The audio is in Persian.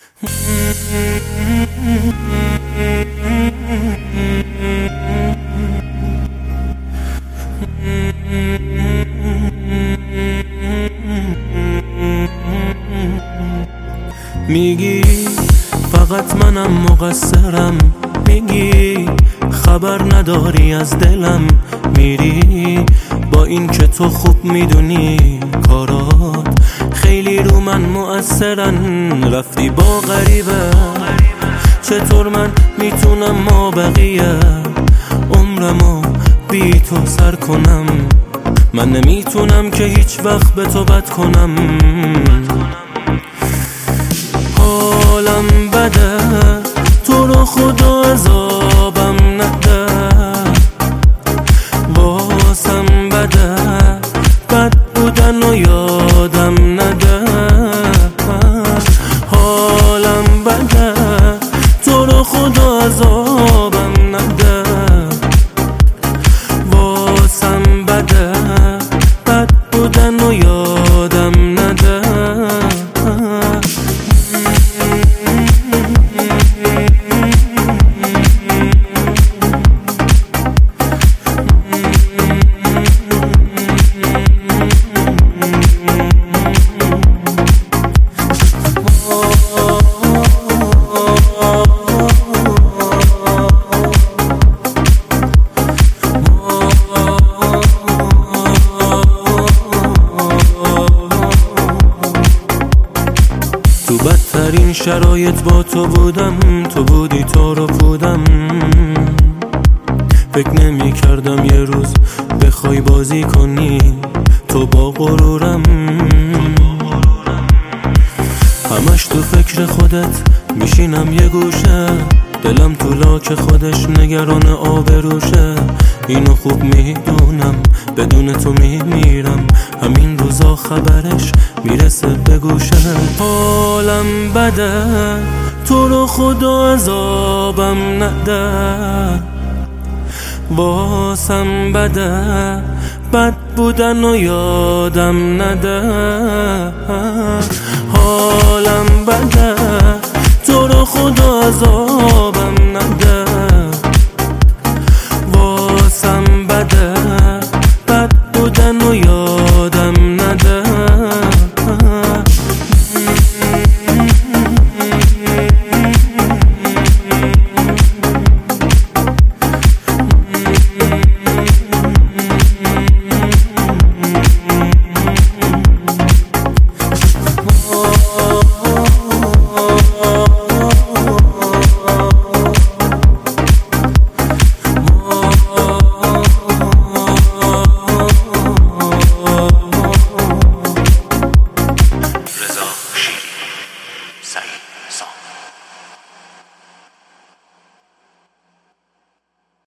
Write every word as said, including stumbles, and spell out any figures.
میگی فقط منم مقصرم، میگی خبر نداری از دلم، میری با این که تو خوب میدونی کارات خیلی رو من مؤثرن. رفتی با غریبه، چطور من میتونم ما بقیه عمرمو بی تو سر کنم؟ من نمیتونم که هیچ وقت به تو بد کنم. حالم بده، تو رو خدا عذابم نده، واسم بده بد بودن و یادم نده. حالم بده، تو رو خدا عذابم نده، واسم بده بد بودن و یادم نده. تو بدترین شرایط با تو بودم، تو بودی تو رو بودم. فکر نمی کردم یه روز بخوای بازی کنی تو با غرورم. همش تو فکر خودت میشینم یه گوشه، دلم تو لاک خودش نگران آبروشه. اینو خوب میدونم بدون تو میمیرم، همین روزا خبرش میرسه به گوشم. حالم بده، تو رو خدا عذابم نده، واسم بده بد بودن و یادم نده. حالم بده، تو رو خدا عذابم